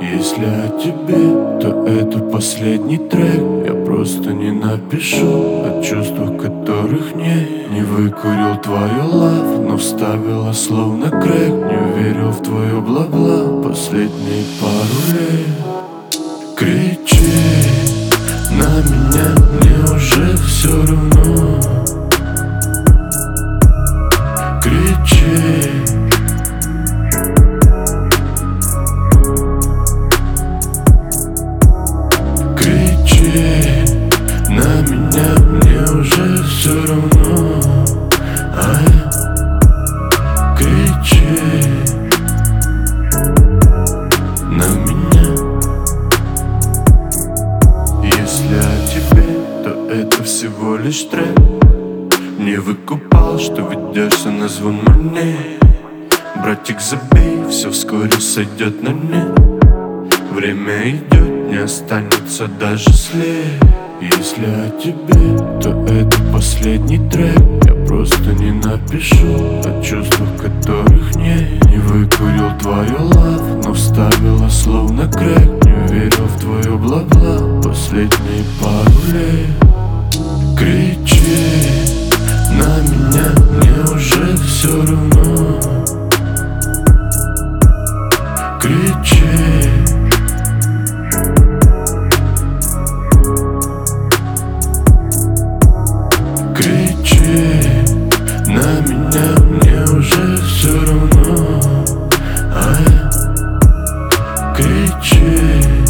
Если о тебе, то это последний трек. Я просто не напишу о чувствах, которых не выкурил твою лав, но вставила словно крэк. Не верил в твое бла-бла последние пару лет. Кричи на меня, мне уже все равно. Кричи. На меня, мне уже все равно. Кричи на меня. Если о тебе, то это всего лишь трек. Не выкупал, что ведешься на звон монет. Братик, забей, все вскоре сойдет на нет. Время идет, не останется даже след. Если о тебе, то это последний трек. Я просто не напишу о чувствах, которых не выкурил твою лав, но вставила словно крэк. Не верил в твое бла-бла последние пару лет. Кричи на меня, мне уже все равно. Кричи. Кричи на меня, мне уже все равно. Кричи.